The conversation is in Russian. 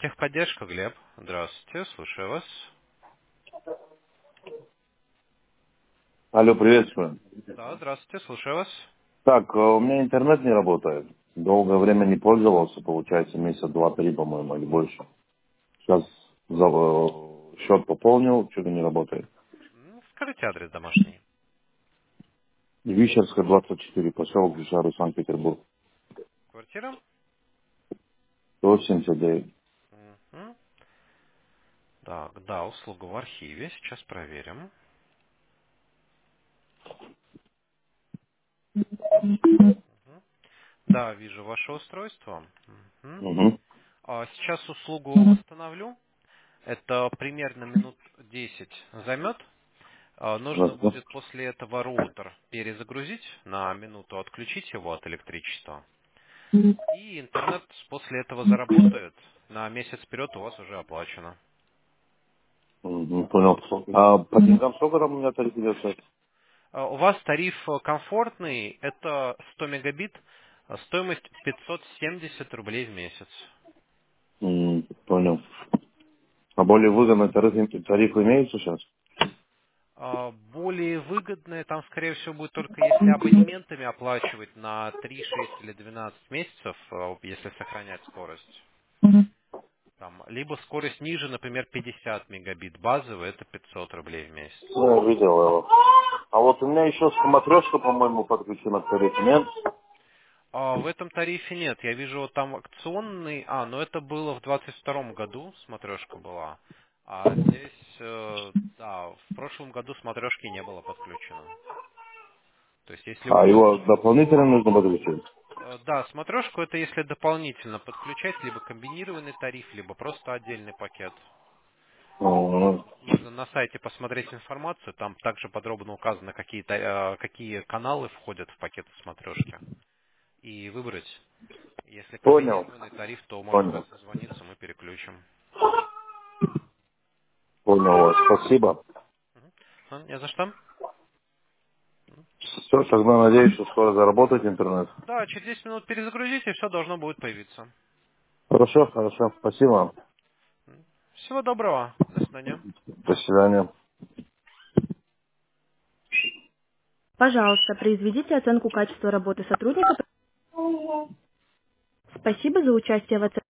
Техподдержка, Глеб. Здравствуйте, слушаю вас. Алло, приветствую. Да, здравствуйте, слушаю вас. Так, у меня интернет не работает. Долгое время не пользовался, получается, месяца два-три, по-моему, или больше. Сейчас счет пополнил, что-то не работает. Скажите адрес домашний. Вищерская, 24, поселок Жишары, Санкт-Петербург. Квартира? 179. Мгм. Так, да, услуга в архиве. Сейчас проверим. Мгм. Да, вижу ваше устройство. Мгм. Угу. Сейчас услугу восстановлю. Это примерно минут 10 займет. Нужно Здравствуйте. будет после этого роутер перезагрузить на минуту, отключить его от электричества. И интернет после этого заработает. На месяц вперед у вас уже оплачено. Угу, понял. А по деньгам сколько там у меня тариф идет сейчас? У вас тариф комфортный, это 100 мегабит, стоимость 570 рублей в месяц. Понял. А более выгодный тариф имеется сейчас? Более выгодное там, скорее всего, будет только если абонементами оплачивать на 3, 6 или 12 месяцев, если сохранять скорость. Там, либо скорость ниже, например, 50 мегабит базовый, это 500 рублей в месяц. Ну, я видел его. А вот у меня еще смотрешка, по-моему, подключена к тарифу, нет? В этом тарифе нет. Я вижу, вот там акционный. Но это было в 22 году, смотрешка была. А здесь, да, в прошлом году смотрешки не было подключено. То есть, если А вы... его дополнительно нужно подключить? Да, смотрешку это если дополнительно подключать, либо комбинированный тариф, либо просто отдельный пакет. Мгм. Можно на сайте посмотреть информацию, там также подробно указано, какие каналы входят в пакет смотрешки. И выбрать. Если Понял. комбинированный тариф, то можете Понял. созвониться, мы переключим. Понял вас. Спасибо. Не за что. Все, тогда надеюсь, что скоро заработает интернет. Да, через 10 минут перезагрузите, и все должно будет появиться. Хорошо, хорошо. Спасибо. Всего доброго. До свидания. До свидания. Пожалуйста, произведите оценку качества работы сотрудника. Спасибо за участие в оценке.